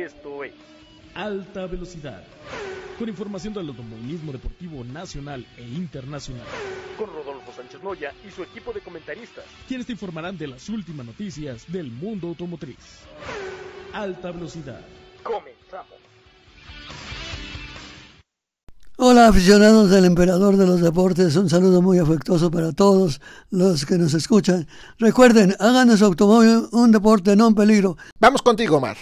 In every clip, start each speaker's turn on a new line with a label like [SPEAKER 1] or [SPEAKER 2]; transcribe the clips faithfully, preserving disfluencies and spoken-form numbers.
[SPEAKER 1] Esto es
[SPEAKER 2] Alta Velocidad, con información del automovilismo deportivo nacional e internacional,
[SPEAKER 1] con Rodolfo Sánchez Moya y su equipo de comentaristas,
[SPEAKER 2] quienes te informarán de las últimas noticias del mundo automotriz. Alta Velocidad.
[SPEAKER 1] Comenzamos.
[SPEAKER 3] Hola aficionados del Emperador de los Deportes, un saludo muy afectuoso para todos los que nos escuchan. Recuerden, hagan de su automóvil un deporte no en peligro.
[SPEAKER 4] Vamos contigo, Omar.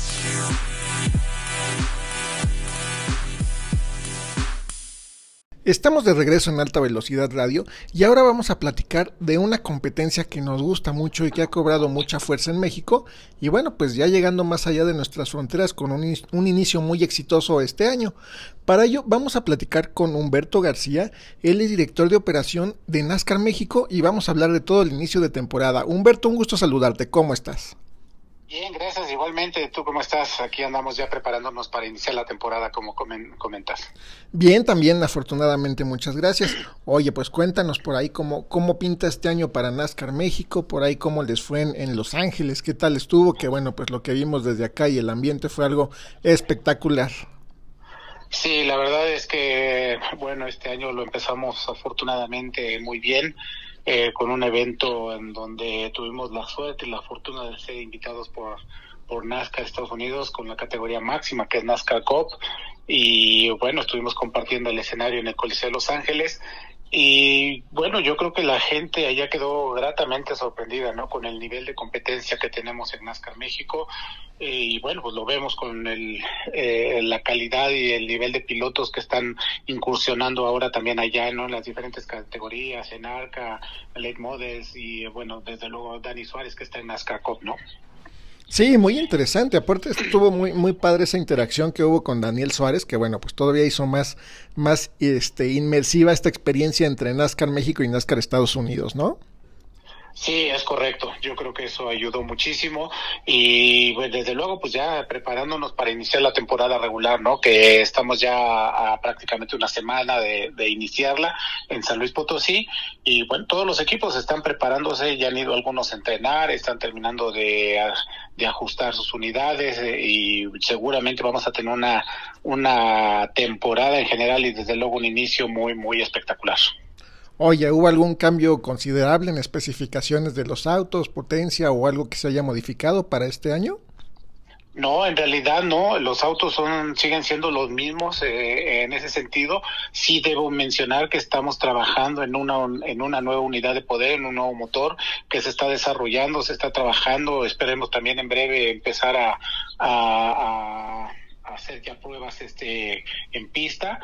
[SPEAKER 4] Estamos de regreso en Alta Velocidad Radio y ahora vamos a platicar de una competencia que nos gusta mucho y que ha cobrado mucha fuerza en México y bueno, pues ya llegando más allá de nuestras fronteras con un, un inicio muy exitoso este año. Para ello vamos a platicar con Humberto García, él es director de operación de NASCAR México y vamos a hablar de todo el inicio de temporada. Humberto, un gusto saludarte, ¿cómo estás?
[SPEAKER 5] Bien, gracias, igualmente. ¿Tú cómo estás? Aquí andamos ya preparándonos para iniciar la temporada, como comen, comentas.
[SPEAKER 4] Bien, también, afortunadamente, muchas gracias. Oye, pues cuéntanos por ahí cómo, cómo pinta este año para NASCAR México, por ahí cómo les fue en, en Los Ángeles, qué tal estuvo, que bueno, pues lo que vimos desde acá y el ambiente fue algo espectacular.
[SPEAKER 5] Sí, la verdad es que, bueno, este año lo empezamos afortunadamente muy bien. Eh, con un evento en donde tuvimos la suerte y la fortuna de ser invitados por, por NASCAR Estados Unidos con la categoría máxima que es NASCAR Cup y bueno, estuvimos compartiendo el escenario en el Coliseo de Los Ángeles y bueno, yo creo que la gente allá quedó gratamente sorprendida, ¿no? Con el nivel de competencia que tenemos en NASCAR México eh, y bueno, pues lo vemos con el eh, la calidad y el nivel de pilotos que están incursionando ahora también allá, ¿no? En las diferentes categorías, en ARCA, Late Models y bueno, desde luego Dani Suárez que está en NASCAR Cup, ¿no?
[SPEAKER 4] Sí, muy interesante, aparte estuvo muy muy padre esa interacción que hubo con Daniel Suárez, que bueno, pues todavía hizo más, más este, inmersiva esta experiencia entre NASCAR México y NASCAR Estados Unidos, ¿no?
[SPEAKER 5] Sí, es correcto. Yo creo que eso ayudó muchísimo y pues, desde luego pues ya preparándonos para iniciar la temporada regular, ¿no? Que estamos ya a prácticamente una semana de, de iniciarla en San Luis Potosí y bueno, todos los equipos están preparándose, ya han ido algunos a entrenar, están terminando de, de ajustar sus unidades y seguramente vamos a tener una, una temporada en general y desde luego un inicio muy, muy espectacular.
[SPEAKER 4] Oye, ¿hubo algún cambio considerable en especificaciones de los autos, potencia o algo que se haya modificado para este año?
[SPEAKER 5] No, en realidad no, los autos son siguen siendo los mismos eh, en ese sentido. Sí debo mencionar que estamos trabajando en una en una nueva unidad de poder, en un nuevo motor que se está desarrollando, se está trabajando, esperemos también en breve empezar a, a, a hacer ya pruebas este en pista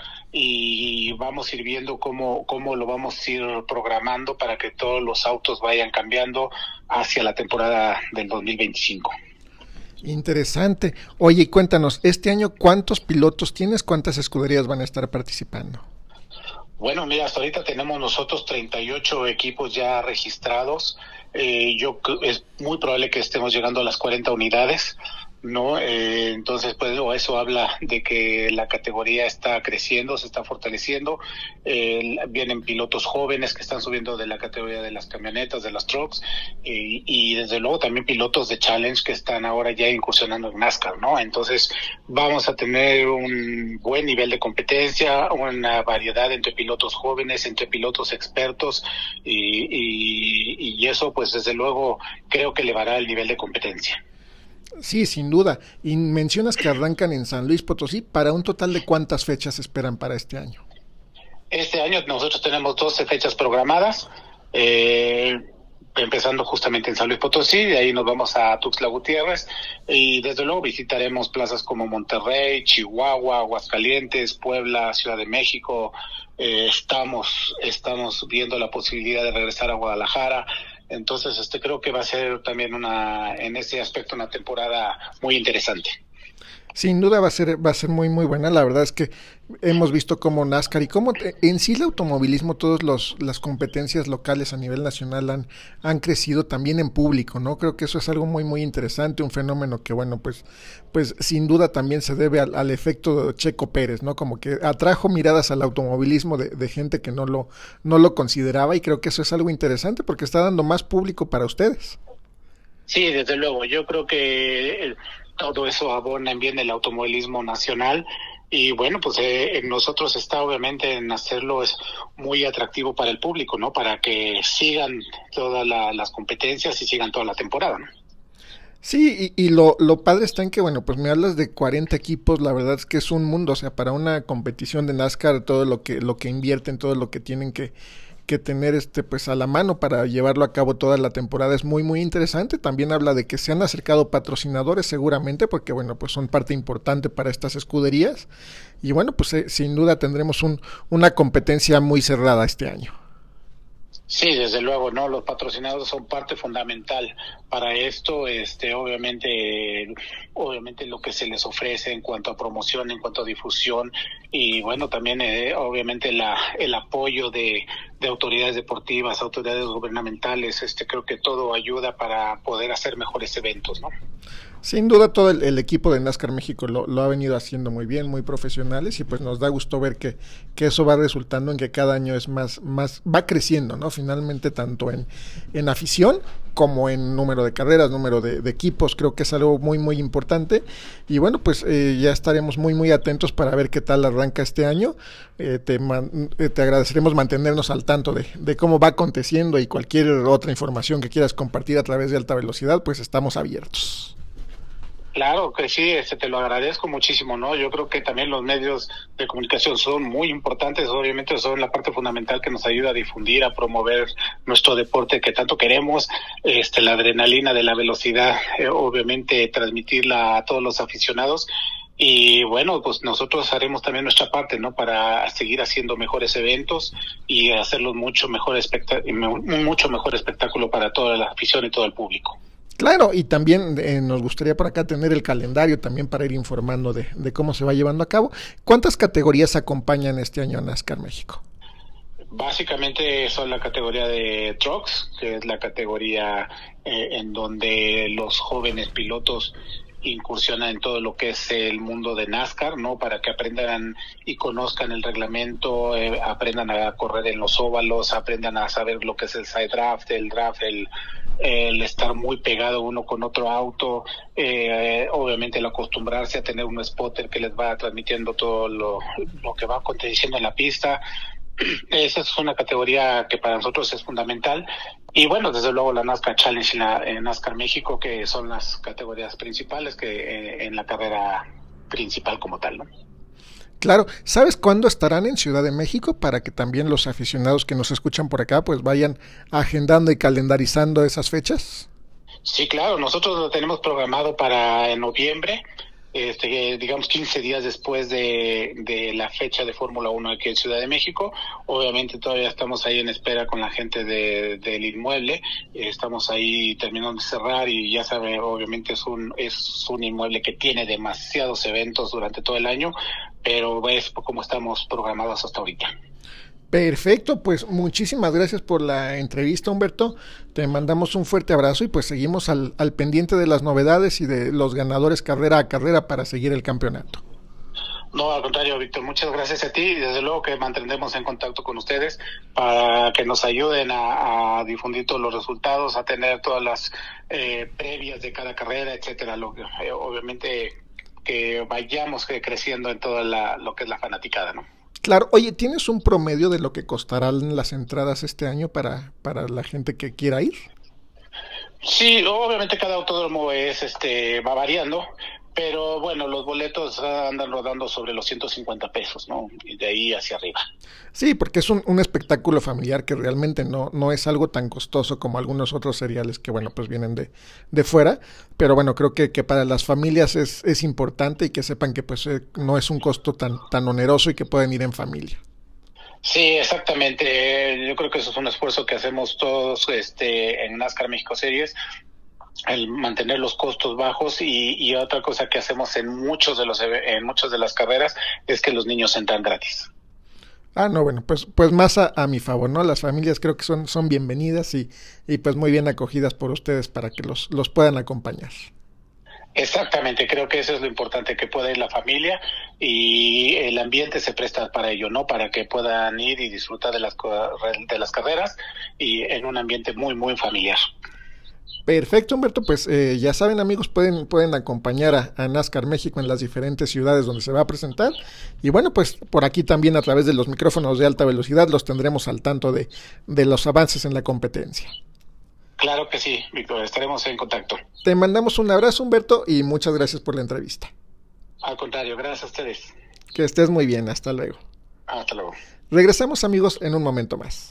[SPEAKER 5] y vamos a ir viendo cómo, cómo lo vamos a ir programando para que todos los autos vayan cambiando hacia la temporada del dos mil veinticinco.
[SPEAKER 4] Interesante. Oye, cuéntanos, este año ¿cuántos pilotos tienes? ¿Cuántas escuderías van a estar participando?
[SPEAKER 5] Bueno, mira, hasta ahorita tenemos nosotros treinta y ocho equipos ya registrados. Eh, yo es muy probable que estemos llegando a las cuarenta unidades. No, eh, entonces pues eso habla de que la categoría está creciendo, se está fortaleciendo, eh, vienen pilotos jóvenes que están subiendo de la categoría de las camionetas, de las trucks y, y desde luego también pilotos de challenge que están ahora ya incursionando en NASCAR, ¿no? Entonces vamos a tener un buen nivel de competencia, una variedad entre pilotos jóvenes, entre pilotos expertos y, y, y eso pues desde luego creo que elevará el nivel de competencia.
[SPEAKER 4] Sí, sin duda. Y mencionas que arrancan en San Luis Potosí. ¿Para un total de cuántas fechas esperan para este año?
[SPEAKER 5] Este año nosotros tenemos doce fechas programadas, eh, empezando justamente en San Luis Potosí, de ahí nos vamos a Tuxtla Gutiérrez y desde luego visitaremos plazas como Monterrey, Chihuahua, Aguascalientes, Puebla, Ciudad de México. Eh, estamos, estamos viendo la posibilidad de regresar a Guadalajara. Entonces, este creo que va a ser también una, en ese aspecto, una temporada muy interesante.
[SPEAKER 4] Sin duda va a ser va a ser muy muy buena. La verdad es que hemos visto cómo NASCAR y cómo en sí el automovilismo, todas las competencias locales a nivel nacional han, han crecido también en público, ¿no? Creo que eso es algo muy muy interesante, un fenómeno que bueno, pues pues sin duda también se debe al, al efecto de Checo Pérez, ¿no? Como que atrajo miradas al automovilismo de, de gente que no lo no lo consideraba y creo que eso es algo interesante porque está dando más público para ustedes.
[SPEAKER 5] Sí, desde luego. Yo creo que todo eso abona en bien el automovilismo nacional. Y bueno, pues eh, nosotros está obviamente en hacerlo es muy atractivo para el público, ¿no? Para que sigan todas la, las competencias y sigan toda la temporada, ¿no?
[SPEAKER 4] Sí, y, y lo, lo padre está en que, bueno, pues me hablas de cuarenta equipos, la verdad es que es un mundo, o sea, para una competición de NASCAR, todo lo que lo que invierten, todo lo que tienen que, que tener este pues a la mano para llevarlo a cabo toda la temporada es muy, muy interesante. También habla de que se han acercado patrocinadores seguramente, porque, bueno, pues son parte importante para estas escuderías, y bueno, pues eh, sin duda tendremos un, una competencia muy cerrada este año.
[SPEAKER 5] Sí, desde luego, ¿no? Los patrocinadores son parte fundamental para esto, este, obviamente, obviamente lo que se les ofrece en cuanto a promoción, en cuanto a difusión, y bueno, también, eh, obviamente, la, el apoyo de, de autoridades deportivas, autoridades gubernamentales, este, creo que todo ayuda para poder hacer mejores eventos, ¿no?
[SPEAKER 4] Sin duda todo el, el equipo de NASCAR México lo, lo ha venido haciendo muy bien, muy profesionales, y pues nos da gusto ver que, que eso va resultando en que cada año es más, más, va creciendo, ¿no? Finalmente, tanto en, en afición como en número de carreras, número de, de equipos, creo que es algo muy, muy importante. Y bueno, pues eh, ya estaremos muy, muy atentos para ver qué tal arranca este año. Eh, te, man, eh, te agradeceremos mantenernos al tanto de, de cómo va aconteciendo, y cualquier otra información que quieras compartir a través de Alta Velocidad, pues estamos abiertos.
[SPEAKER 5] Claro que sí, este, te lo agradezco muchísimo, ¿no? Yo creo que también los medios de comunicación son muy importantes, obviamente son la parte fundamental que nos ayuda a difundir, a promover nuestro deporte que tanto queremos, este, la adrenalina de la velocidad, eh, obviamente transmitirla a todos los aficionados. Y bueno, pues nosotros haremos también nuestra parte, ¿no? Para seguir haciendo mejores eventos y hacerlos mucho mejor, espect- mucho mejor espectáculo para toda la afición y todo el público.
[SPEAKER 4] Claro, y también eh, nos gustaría por acá tener el calendario también para ir informando de, de cómo se va llevando a cabo. ¿Cuántas categorías acompañan este año a NASCAR México?
[SPEAKER 5] Básicamente son la categoría de trucks, que es la categoría eh, en donde los jóvenes pilotos incursionan en todo lo que es el mundo de NASCAR, ¿no? Para que aprendan y conozcan el reglamento, eh, aprendan a correr en los óvalos, aprendan a saber lo que es el side draft, el draft, el el estar muy pegado uno con otro auto, eh, obviamente el acostumbrarse a tener un spotter que les va transmitiendo todo lo, lo que va aconteciendo en la pista. Esa es una categoría que para nosotros es fundamental. Y bueno, desde luego la NASCAR Challenge y la eh, NASCAR México, que son las categorías principales que eh, en la carrera principal como tal, ¿no?
[SPEAKER 4] Claro, ¿sabes cuándo estarán en Ciudad de México? Para que también los aficionados que nos escuchan por acá pues vayan agendando y calendarizando esas fechas.
[SPEAKER 5] Sí, claro, nosotros lo tenemos programado para en noviembre, este, digamos quince días después de, de la fecha de Fórmula uno aquí en Ciudad de México. Obviamente todavía estamos ahí en espera con la gente de, del inmueble, estamos ahí terminando de cerrar y ya sabe, obviamente es un, es un inmueble que tiene demasiados eventos durante todo el año, pero es como estamos programados hasta ahorita.
[SPEAKER 4] Perfecto, pues muchísimas gracias por la entrevista, Humberto. Te mandamos un fuerte abrazo y pues seguimos al, al pendiente de las novedades y de los ganadores carrera a carrera para seguir el campeonato.
[SPEAKER 5] No, al contrario, Víctor, muchas gracias a ti y desde luego que mantendremos en contacto con ustedes para que nos ayuden a, a difundir todos los resultados, a tener todas las eh, previas de cada carrera, etcétera. Lo que, eh, obviamente que vayamos creciendo en toda la, lo que es la fanaticada, ¿no?
[SPEAKER 4] Claro, oye, ¿tienes un promedio de lo que costarán las entradas este año para, para la gente que quiera ir?
[SPEAKER 5] Sí, obviamente cada autódromo es, este, va variando, pero bueno, los boletos andan rodando sobre los ciento cincuenta pesos, ¿no? Y de ahí hacia arriba.
[SPEAKER 4] Sí, porque es un, un espectáculo familiar que realmente no, no es algo tan costoso como algunos otros seriales que, bueno, pues vienen de, de fuera, pero bueno, creo que, que para las familias es, es importante y que sepan que pues eh, no es un costo tan, tan oneroso y que pueden ir en familia.
[SPEAKER 5] Sí, exactamente. Yo creo que eso es un esfuerzo que hacemos todos este, en NASCAR México Series, el mantener los costos bajos y, y otra cosa que hacemos en muchos de los en muchas de las carreras es que los niños entran gratis.
[SPEAKER 4] Ah, no, bueno, pues pues más a, a mi favor, ¿no? Las familias creo que son son bienvenidas y, y pues muy bien acogidas por ustedes para que los los puedan acompañar.
[SPEAKER 5] Exactamente, creo que eso es lo importante, que pueda ir la familia y el ambiente se presta para ello, ¿no? Para que puedan ir y disfrutar de las de las carreras y en un ambiente muy muy familiar.
[SPEAKER 4] Perfecto, Humberto, pues eh, ya saben, amigos, pueden, pueden acompañar a, a NASCAR México en las diferentes ciudades donde se va a presentar, y bueno, pues por aquí también a través de los micrófonos de alta velocidad los tendremos al tanto de, de los avances en la competencia.
[SPEAKER 5] Claro que sí, Víctor, estaremos en contacto.
[SPEAKER 4] Te mandamos un abrazo, Humberto, y muchas gracias por la entrevista.
[SPEAKER 5] Al contrario, gracias a ustedes.
[SPEAKER 4] Que estés muy bien, hasta luego.
[SPEAKER 5] Hasta luego.
[SPEAKER 4] Regresamos, amigos, en un momento más.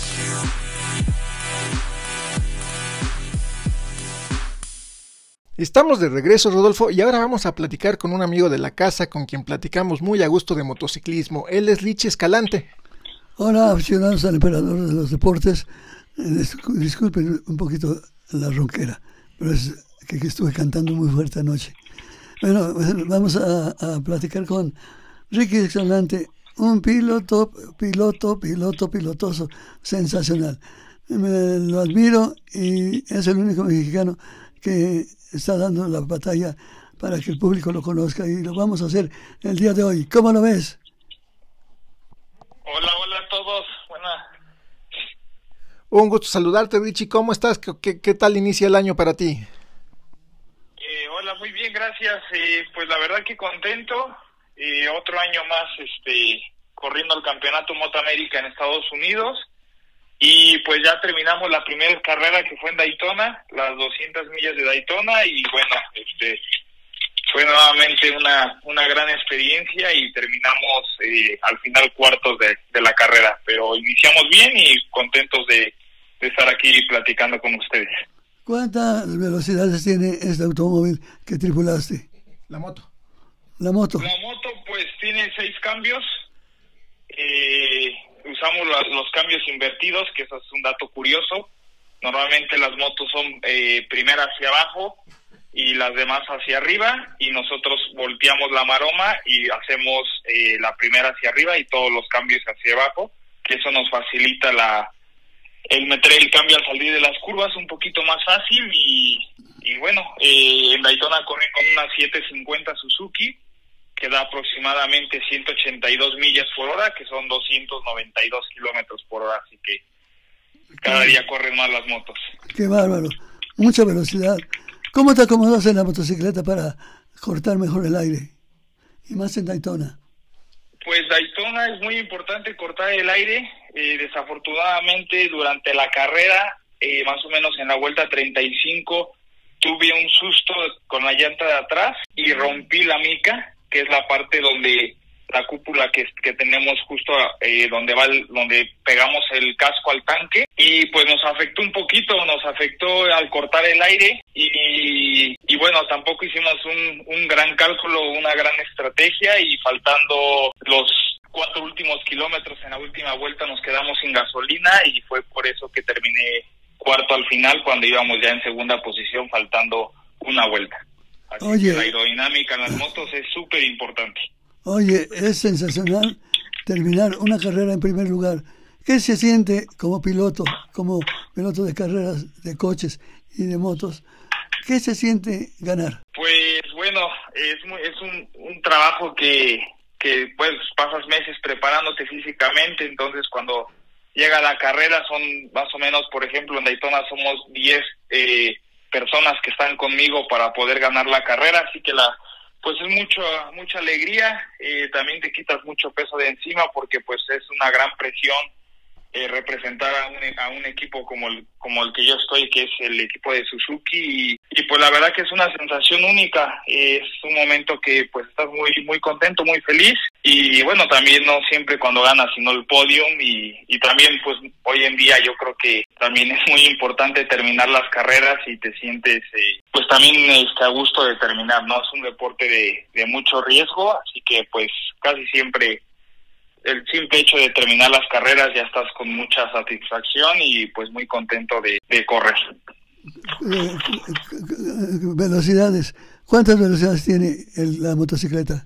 [SPEAKER 4] Estamos de regreso, Rodolfo, y ahora vamos a platicar con un amigo de la casa con quien platicamos muy a gusto de motociclismo. Él es Richie Escalante.
[SPEAKER 3] Hola, aficionados al emperador de los deportes. Eh, disculpen un poquito la ronquera, pero es que, que estuve cantando muy fuerte anoche. Bueno, vamos a, a platicar con Ricky Escalante, un piloto, piloto, piloto, pilotoso, sensacional. Me lo admiro y es el único mexicano que está dando la batalla para que el público lo conozca, y lo vamos a hacer el día de hoy. ¿Cómo lo ves?
[SPEAKER 6] Hola, hola a todos. Buena.
[SPEAKER 4] Un gusto saludarte, Richie. ¿Cómo estás? ¿Qué, qué, qué tal inicia el año para ti?
[SPEAKER 6] Eh, hola, muy bien, gracias. Eh, pues la verdad que contento. Eh, otro año más este, corriendo el campeonato Moto América en Estados Unidos. Y pues ya terminamos la primera carrera, que fue en Daytona, las doscientas millas de Daytona, y bueno, este fue nuevamente una una gran experiencia y terminamos eh, al final cuartos de, de la carrera, pero iniciamos bien y contentos de, de estar aquí platicando con ustedes.
[SPEAKER 3] ¿Cuántas velocidades tiene este automóvil que tripulaste?
[SPEAKER 4] La moto.
[SPEAKER 3] La moto.
[SPEAKER 6] La moto pues tiene seis cambios. Eh... Usamos la, los cambios invertidos, que eso es un dato curioso. Normalmente las motos son eh, primera hacia abajo y las demás hacia arriba, y nosotros volteamos la maroma y hacemos eh, la primera hacia arriba y todos los cambios hacia abajo, que eso nos facilita la el meter el cambio al salir de las curvas un poquito más fácil. Y, y bueno, eh, en Daytona corrí con una siete cincuenta Suzuki, que da aproximadamente ciento ochenta y dos millas por hora, que son doscientos noventa y dos kilómetros por hora, así que cada día corren más las motos.
[SPEAKER 3] Qué bárbaro, mucha velocidad. ¿Cómo te acomodas en la motocicleta para cortar mejor el aire? Y más en Daytona.
[SPEAKER 6] Pues Daytona es muy importante cortar el aire. Eh, desafortunadamente durante la carrera, eh, más o menos en la vuelta treinta y cinco, tuve un susto con la llanta de atrás y rompí la mica, que es la parte donde la cúpula que, que tenemos justo eh, donde va el, donde pegamos el casco al tanque, y pues nos afectó un poquito, nos afectó al cortar el aire, y, y bueno, tampoco hicimos un, un gran cálculo, una gran estrategia, y faltando los cuatro últimos kilómetros en la última vuelta nos quedamos sin gasolina, y fue por eso que terminé cuarto al final, cuando íbamos ya en segunda posición faltando una vuelta. Así
[SPEAKER 3] Oye,
[SPEAKER 6] que la aerodinámica en las motos es súper importante.
[SPEAKER 3] Oye, es sensacional terminar una carrera en primer lugar. ¿Qué se siente como piloto, como piloto de carreras de coches y de motos? ¿Qué se siente ganar?
[SPEAKER 6] Pues bueno, es muy, es un, un trabajo que, que pues pasas meses preparándote físicamente, entonces cuando llega la carrera son más o menos, por ejemplo, en Daytona somos diez eh, personas que están conmigo para poder ganar la carrera, así que la pues es mucho mucha alegría. Eh, también te quitas mucho peso de encima, porque pues es una gran presión eh, representar a un, a un equipo como el como el que yo estoy, que es el equipo de Suzuki, y, y pues la verdad que es una sensación única. Eh, es un momento que pues estás muy muy contento, muy feliz, y bueno, también no siempre cuando ganas, sino el podium, y, y también pues hoy en día yo creo que también es muy importante terminar las carreras y te sientes eh, pues también este, a gusto de terminar, ¿no? Es un deporte de, de mucho riesgo, así que pues casi siempre el simple hecho de terminar las carreras ya estás con mucha satisfacción y pues muy contento de, de correr.
[SPEAKER 3] Eh, velocidades. ¿Cuántas velocidades tiene el, la motocicleta?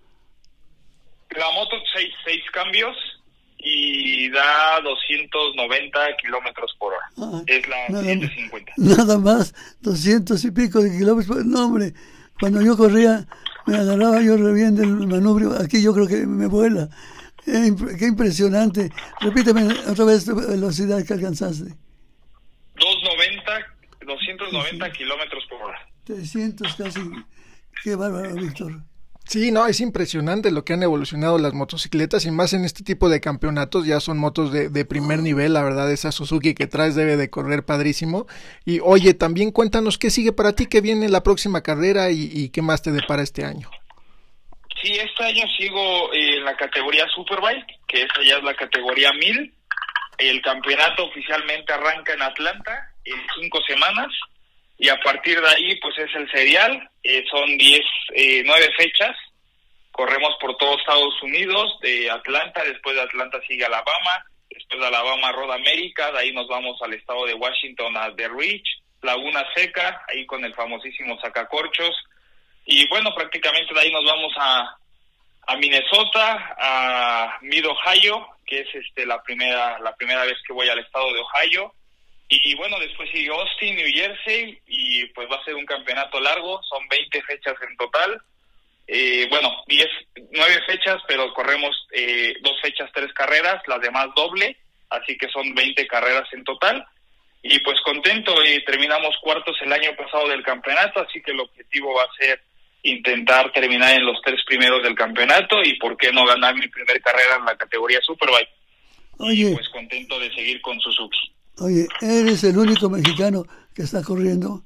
[SPEAKER 6] La moto seis, seis cambios y da doscientos noventa kilómetros por hora. Ah, es la
[SPEAKER 3] nada,
[SPEAKER 6] ciento cincuenta.
[SPEAKER 3] Nada más, doscientos y pico de kilómetros por hora. No, hombre, cuando yo corría, me agarraba yo re bien del manubrio. Aquí yo creo que me vuela. Eh, qué impresionante. Repíteme otra vez tu velocidad que alcanzaste.
[SPEAKER 6] doscientos noventa doscientos noventa sí, sí. kilómetros por hora.
[SPEAKER 3] trescientos casi. Qué bárbaro, Víctor.
[SPEAKER 4] Sí, no, es impresionante lo que han evolucionado las motocicletas y más en este tipo de campeonatos. Ya son motos de, de primer nivel, la verdad. Esa Suzuki que traes debe de correr padrísimo. Y oye, también cuéntanos qué sigue para ti, qué viene la próxima carrera y, y qué más te depara este año.
[SPEAKER 6] Sí, este año sigo en la categoría Superbike, que esa ya es la categoría mil. El campeonato oficialmente arranca en Atlanta en cinco semanas. Y a partir de ahí, pues es el serial, eh, son diez, eh, nueve fechas, corremos por todo Estados Unidos, de Atlanta, después de Atlanta sigue Alabama, después de Alabama Road America, de ahí nos vamos al estado de Washington a The Ridge, Laguna Seca, ahí con el famosísimo Sacacorchos, y bueno, prácticamente de ahí nos vamos a, a Minnesota, a Mid Ohio, que es este la primera, la primera vez que voy al estado de Ohio. Y bueno, después sigue Austin, New Jersey, y pues va a ser un campeonato largo, son veinte fechas en total. Eh, bueno, diez, nueve fechas, pero corremos eh, dos fechas, tres carreras, las demás doble, así que son veinte carreras en total. Y pues contento, eh, terminamos cuartos el año pasado del campeonato, así que el objetivo va a ser intentar terminar en los tres primeros del campeonato y por qué no ganar mi primer carrera en la categoría Superbike.
[SPEAKER 3] Oye,
[SPEAKER 6] y pues contento de seguir con Suzuki.
[SPEAKER 3] Oye, ¿eres el único mexicano que está corriendo?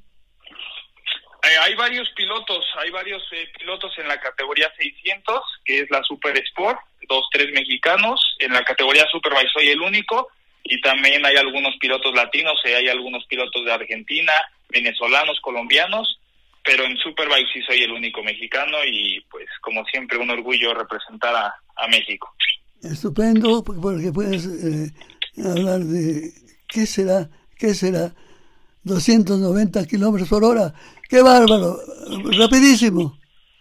[SPEAKER 6] Eh, hay varios pilotos, hay varios eh, pilotos en la categoría seiscientos, que es la Super Sport, dos, tres mexicanos. En la categoría Superbike soy el único, y también hay algunos pilotos latinos, eh, hay algunos pilotos de Argentina, venezolanos, colombianos, pero en Superbike sí soy el único mexicano, y pues como siempre un orgullo representar a, a México.
[SPEAKER 3] Estupendo, porque puedes eh, hablar de... ¿Qué será? ¿Qué será? doscientos noventa kilómetros por hora. ¡Qué bárbaro! Rapidísimo.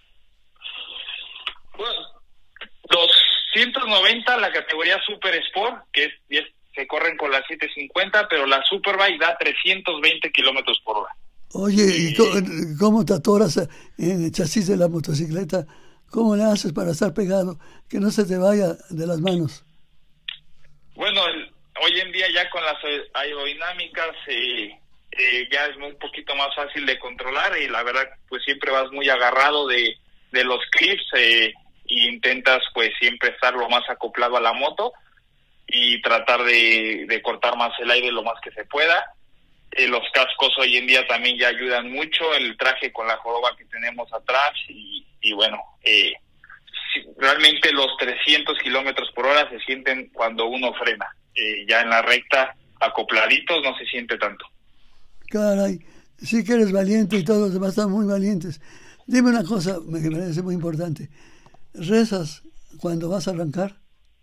[SPEAKER 6] Bueno, doscientos noventa la categoría Super Sport, que es, es se corren con la setecientos cincuenta, pero la Superbike da trescientos veinte kilómetros por hora.
[SPEAKER 3] Oye, ¿y cómo, cómo te atoras en el chasis de la motocicleta? ¿Cómo le haces para estar pegado? Que no se te vaya de las manos.
[SPEAKER 6] Bueno, el, hoy en día ya con las aerodinámicas eh, eh, ya es un poquito más fácil de controlar y la verdad pues siempre vas muy agarrado de, de los clips eh, e intentas pues siempre estar lo más acoplado a la moto y tratar de, de cortar más el aire lo más que se pueda. Eh, los cascos hoy en día también ya ayudan mucho, el traje con la joroba que tenemos atrás y, y bueno, eh, realmente los trescientos kilómetros por hora se sienten cuando uno frena. Eh, ya en la recta, acopladitos, no se siente tanto.
[SPEAKER 3] Caray, sí que eres valiente y todos los demás están muy valientes. Dime una cosa que me parece muy importante. ¿Rezas cuando vas a arrancar?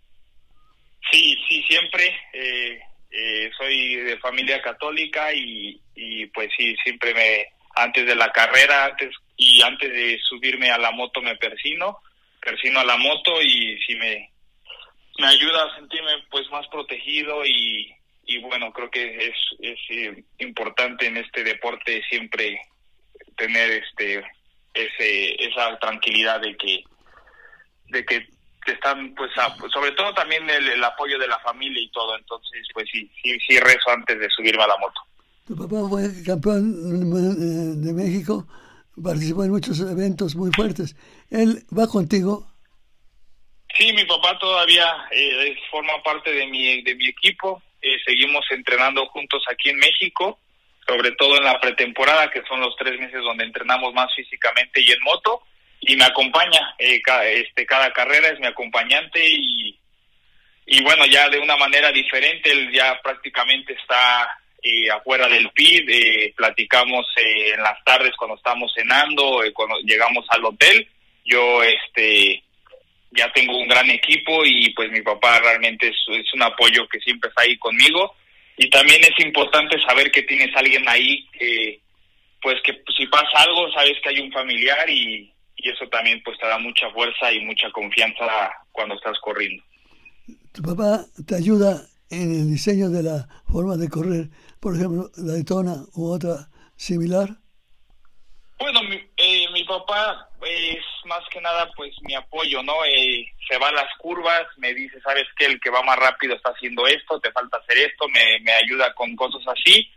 [SPEAKER 6] Sí, sí, siempre. Eh, eh, soy de familia católica y, y pues sí, siempre me, antes de la carrera, antes y antes de subirme a la moto me persino, persino a la moto y sí me, me ayuda a sentirme pues más protegido y, y bueno, creo que es, es eh, importante en este deporte siempre tener este ese esa tranquilidad de que de que te están pues a, sobre todo también el, el apoyo de la familia y todo, entonces pues sí sí sí rezo antes de subirme a la moto.
[SPEAKER 3] Tu papá fue campeón de México, participó en muchos eventos muy fuertes. ¿Él va contigo?
[SPEAKER 6] Sí, mi papá todavía eh, forma parte de mi de mi equipo. Eh, seguimos entrenando juntos aquí en México, sobre todo en la pretemporada, que son los tres meses donde entrenamos más físicamente y en moto. Y me acompaña, eh, cada, este, cada carrera es mi acompañante y, y bueno, ya de una manera diferente, él ya prácticamente está eh, afuera del pit, eh, platicamos eh, en las tardes cuando estamos cenando, eh, cuando llegamos al hotel, yo este ya tengo un gran equipo y pues mi papá realmente es, es un apoyo que siempre está ahí conmigo y también es importante saber que tienes a alguien ahí que pues que si pasa algo sabes que hay un familiar y y eso también pues te da mucha fuerza y mucha confianza cuando estás corriendo.
[SPEAKER 3] ¿Tu papá te ayuda en el diseño de la forma de correr, por ejemplo, la Daytona u otra similar?
[SPEAKER 6] Bueno, mi, eh, mi papá es más que nada pues mi apoyo, ¿no? Eh, se va a las curvas, me dice, ¿sabes qué? El que va más rápido está haciendo esto, te falta hacer esto, me, me ayuda con cosas así.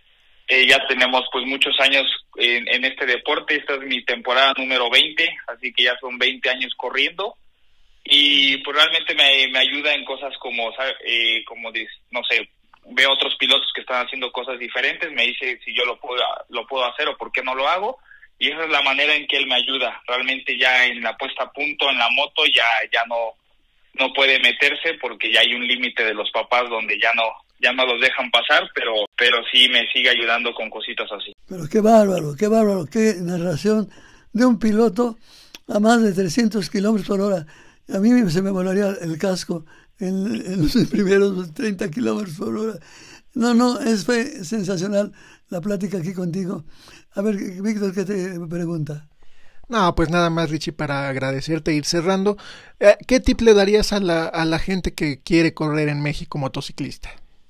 [SPEAKER 6] Eh, ya tenemos pues muchos años en, en este deporte. Esta es mi temporada número veinte, así que ya son veinte años corriendo. Y pues realmente me, me ayuda en cosas como, eh, como no sé, veo otros pilotos que están haciendo cosas diferentes, me dice si yo lo puedo, lo puedo hacer o por qué no lo hago, y esa es la manera en que él me ayuda. Realmente ya en la puesta a punto en la moto ya ya no no puede meterse porque ya hay un límite de los papás donde ya no ya no los dejan pasar, pero pero sí me sigue ayudando con cositas así.
[SPEAKER 3] Pero qué bárbaro, qué bárbaro, qué narración de un piloto a más de trescientos kilómetros por hora. A mí se me volaría el casco en, en los primeros treinta kilómetros por hora. No, no, es fue sensacional la plática aquí contigo. A ver, Víctor, ¿qué te pregunta?
[SPEAKER 4] No, pues nada más, Richie, para agradecerte e ir cerrando. Eh, ¿Qué tip le darías a la, a la gente que quiere correr en México motociclista?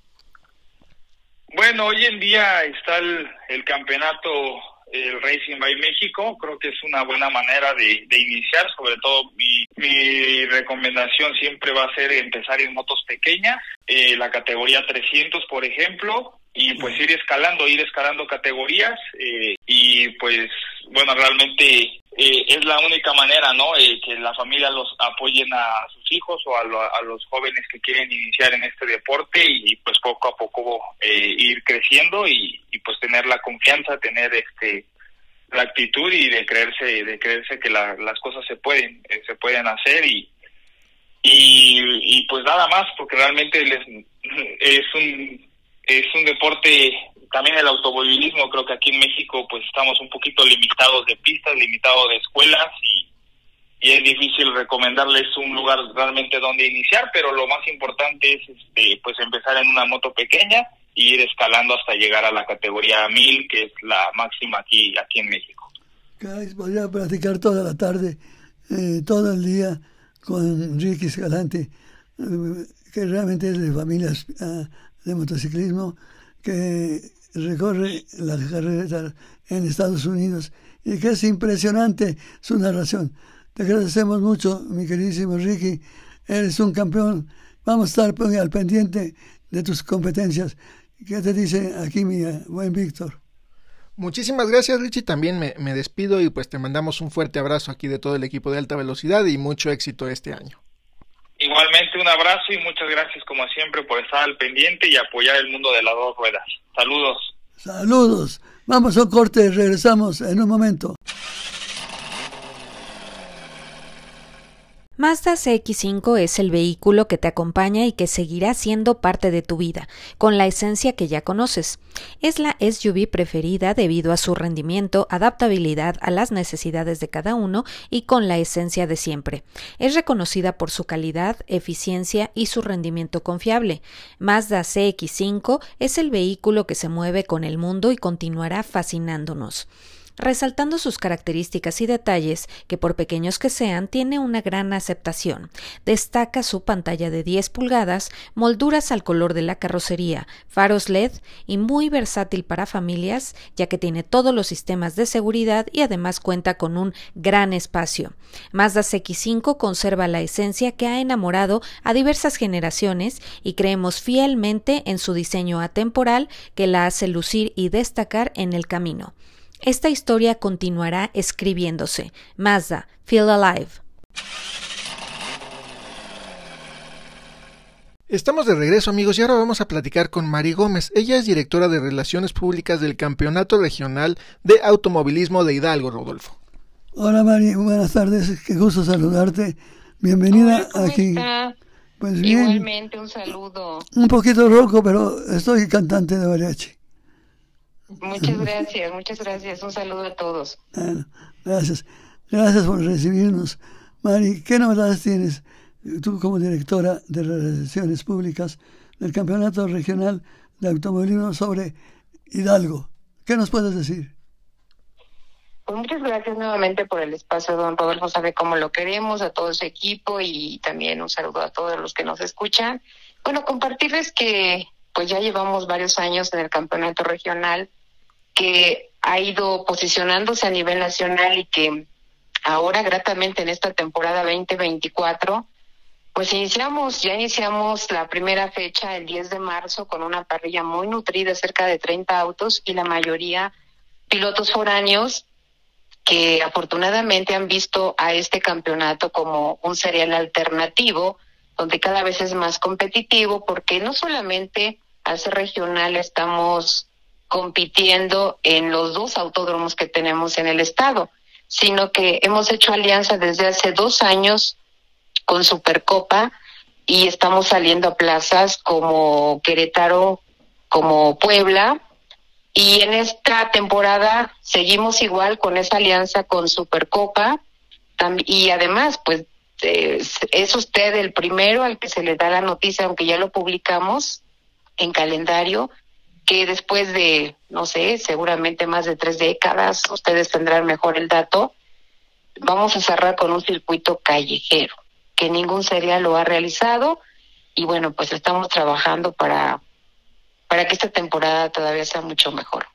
[SPEAKER 6] Bueno, hoy en día está el, el campeonato, el Racing by México. Creo que es una buena manera de, de iniciar. Sobre todo mi, mi recomendación siempre va a ser empezar en motos pequeñas, eh, la categoría trescientos, por ejemplo, y pues ir escalando, ir escalando categorías, eh, y pues bueno, realmente eh, es la única manera, ¿no? Eh, que la familia los apoyen a sus hijos o a, lo, a los jóvenes que quieren iniciar en este deporte, y, y pues poco a poco eh, ir creciendo y, y pues tener la confianza, tener este la actitud y de creerse de creerse que la, las cosas se pueden eh, se pueden hacer, y y y pues nada más, porque realmente les, es un es un deporte. También el automovilismo, creo que aquí en México pues estamos un poquito limitados de pistas, limitados de escuelas, y, y es difícil recomendarles un lugar realmente donde iniciar, pero lo más importante es este pues empezar en una moto pequeña y ir escalando hasta llegar a la categoría mil, que es la máxima aquí aquí en México.
[SPEAKER 3] Caray, podría practicar toda la tarde, eh, todo el día con Ricky Escalante, eh, que realmente es de familias uh, de motociclismo, que recorre la carrera en Estados Unidos y que es impresionante su narración. Te agradecemos mucho, mi queridísimo Ricky, eres un campeón. Vamos a estar al pendiente de tus competencias. ¿Qué te dice aquí mi buen Víctor?
[SPEAKER 4] Muchísimas gracias, Richie. También me, me despido y pues te mandamos un fuerte abrazo aquí de todo el equipo de Alta Velocidad y mucho éxito este año.
[SPEAKER 6] Igualmente un abrazo y muchas gracias como siempre por estar al pendiente y apoyar el mundo de las dos ruedas. Saludos.
[SPEAKER 3] Saludos. Vamos a un corte, regresamos en un momento.
[SPEAKER 7] Mazda C X cinco es el vehículo que te acompaña y que seguirá siendo parte de tu vida, con la esencia que ya conoces. Es la S U V preferida debido a su rendimiento, adaptabilidad a las necesidades de cada uno y con la esencia de siempre. Es reconocida por su calidad, eficiencia y su rendimiento confiable. Mazda C X cinco es el vehículo que se mueve con el mundo y continuará fascinándonos. Resaltando sus características y detalles, que por pequeños que sean, tiene una gran aceptación. Destaca su pantalla de diez pulgadas, molduras al color de la carrocería, faros L E D y muy versátil para familias, ya que tiene todos los sistemas de seguridad y además cuenta con un gran espacio. Mazda C X cinco conserva la esencia que ha enamorado a diversas generaciones y creemos fielmente en su diseño atemporal que la hace lucir y destacar en el camino. Esta historia continuará escribiéndose. Mazda, Feel Alive.
[SPEAKER 4] Estamos de regreso, amigos, y ahora vamos a platicar con Mari Gómez. Ella es directora de Relaciones Públicas del Campeonato Regional de Automovilismo de Hidalgo, Rodolfo.
[SPEAKER 3] Hola, Mari, buenas tardes, qué gusto saludarte. Bienvenida. Hola, ¿cómo aquí.
[SPEAKER 8] Está?
[SPEAKER 3] Pues bien.
[SPEAKER 8] Igualmente, un saludo.
[SPEAKER 3] Un poquito ronco, pero estoy cantante de mariachi.
[SPEAKER 8] Muchas gracias, muchas gracias. Un saludo a todos.
[SPEAKER 3] Bueno, gracias. Gracias por recibirnos. Mari, ¿qué novedades tienes tú como directora de Relaciones Públicas del Campeonato Regional de Automovilismo sobre Hidalgo? ¿Qué nos puedes decir?
[SPEAKER 8] Pues muchas gracias nuevamente por el espacio, don Rodolfo. Sabe cómo lo queremos, a todo su equipo, y también un saludo a todos los que nos escuchan. Bueno, compartirles que pues ya llevamos varios años en el campeonato regional, que ha ido posicionándose a nivel nacional y que ahora gratamente en esta temporada veinte veinticuatro Pues iniciamos, ya iniciamos la primera fecha el diez de marzo con una parrilla muy nutrida, cerca de treinta autos y la mayoría pilotos foráneos que afortunadamente han visto a este campeonato como un serial alternativo, donde cada vez es más competitivo, porque no solamente al ser regional estamos compitiendo en los dos autódromos que tenemos en el estado, sino que hemos hecho alianza desde hace dos años con Supercopa y estamos saliendo a plazas como Querétaro, como Puebla, y en esta temporada seguimos igual con esa alianza con Supercopa, y además pues eh, es usted el primero al que se le da la noticia, aunque ya lo publicamos en calendario, que después de, no sé, seguramente más de tres décadas, ustedes tendrán mejor el dato, vamos a cerrar con un circuito callejero, que ningún serial lo ha realizado, y bueno, pues estamos trabajando para, para que esta temporada todavía sea mucho mejor.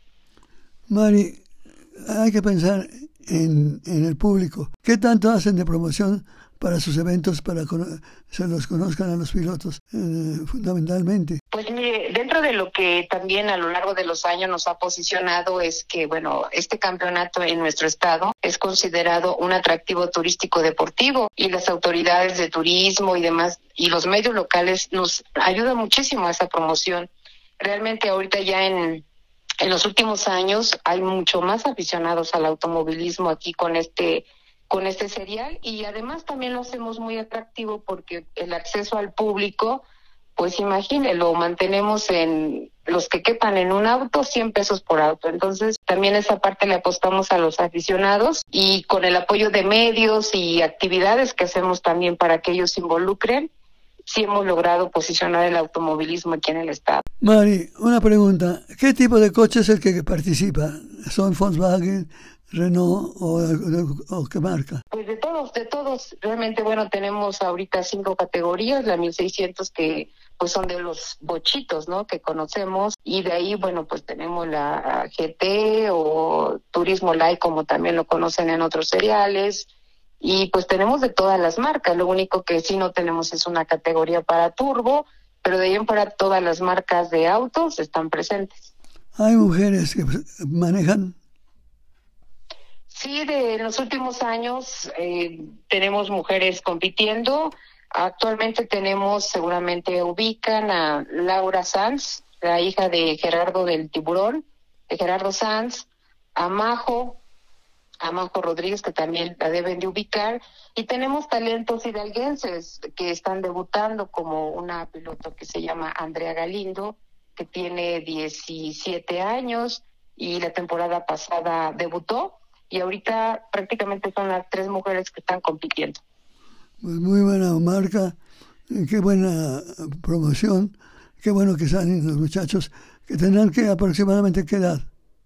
[SPEAKER 3] Mari, hay que pensar en, en el público. ¿Qué tanto hacen de promoción para sus eventos, para que se los conozcan a los pilotos, eh, fundamentalmente?
[SPEAKER 8] Pues mire, dentro de lo que también a lo largo de los años nos ha posicionado es que, bueno, este campeonato en nuestro estado es considerado un atractivo turístico deportivo, y las autoridades de turismo y demás, y los medios locales nos ayudan muchísimo a esa promoción. Realmente ahorita ya en, en los últimos años hay mucho más aficionados al automovilismo aquí con este con este serial, y además también lo hacemos muy atractivo porque el acceso al público, pues imagínense, lo mantenemos en los que quepan en un auto, cien pesos por auto. Entonces también esa parte le apostamos a los aficionados, y con el apoyo de medios y actividades que hacemos también para que ellos se involucren, sí hemos logrado posicionar el automovilismo aquí en el estado.
[SPEAKER 3] Mari, una pregunta, ¿qué tipo de coche es el que participa? ¿Son Volkswagen, Renault o, o, o qué marca?
[SPEAKER 8] Pues de todos, de todos. Realmente, bueno, tenemos ahorita cinco categorías, la mil seiscientos que pues son de los bochitos, ¿no?, que conocemos, y de ahí, bueno, pues tenemos la G T o Turismo Light, como también lo conocen en otros seriales, y pues tenemos de todas las marcas. Lo único que sí no tenemos es una categoría para turbo, pero de ahí en fuera todas las marcas de autos están presentes.
[SPEAKER 3] ¿Hay mujeres que manejan?
[SPEAKER 8] Sí, de los últimos años eh, tenemos mujeres compitiendo. Actualmente tenemos, seguramente ubican a Laura Sanz, la hija de Gerardo del Tiburón, de Gerardo Sanz, a Majo, a Majo Rodríguez, que también la deben de ubicar, y tenemos talentos hidalguenses que están debutando, como una piloto que se llama Andrea Galindo, que tiene diecisiete años y la temporada pasada debutó. Y ahorita prácticamente son las tres mujeres que están compitiendo.
[SPEAKER 3] Pues muy buena marca, qué buena promoción, qué bueno que salen los muchachos, que tendrán que aproximadamente qué edad.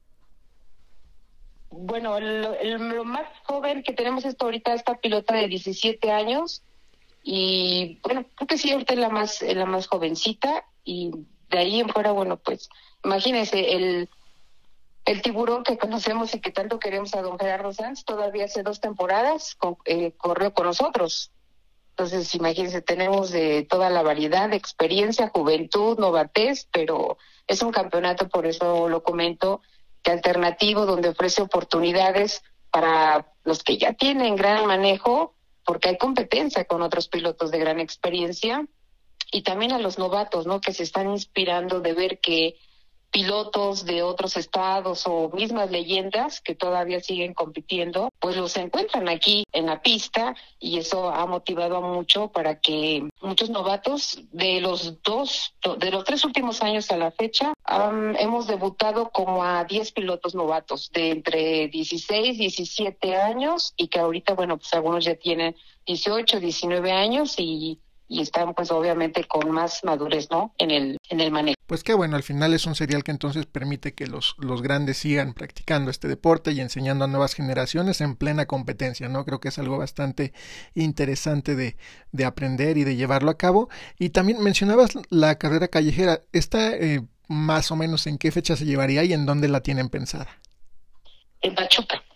[SPEAKER 8] Bueno, lo, lo más joven que tenemos es ahorita esta pilota de diecisiete años, y bueno, creo que sí, ahorita es la más, es la más jovencita, y de ahí en fuera, bueno, pues imagínense, el... El Tiburón que conocemos y que tanto queremos a don Gerardo Sanz, todavía hace dos temporadas con, eh, corrió con nosotros. Entonces, imagínense, tenemos de toda la variedad de experiencia, juventud, novatez, pero es un campeonato, por eso lo comento, que alternativo, donde ofrece oportunidades para los que ya tienen gran manejo, porque hay competencia con otros pilotos de gran experiencia, y también a los novatos, ¿no?, que se están inspirando de ver que pilotos de otros estados o mismas leyendas que todavía siguen compitiendo, pues los encuentran aquí en la pista, y eso ha motivado a mucho para que muchos novatos de los dos, de los tres últimos años a la fecha, um, hemos debutado como a diez pilotos novatos de entre dieciséis, diecisiete años, y que ahorita, bueno, pues algunos ya tienen dieciocho, diecinueve años y y están pues obviamente con más madurez, ¿no?, en el en el manejo.
[SPEAKER 4] Pues qué bueno, al final es un serial que entonces permite que los, los grandes sigan practicando este deporte y enseñando a nuevas generaciones en plena competencia, ¿no? Creo que es algo bastante interesante de, de aprender y de llevarlo a cabo. Y también mencionabas la carrera callejera. ¿Esta eh, más o menos en qué fecha se llevaría y en dónde la tienen pensada?
[SPEAKER 8] En Pachuca.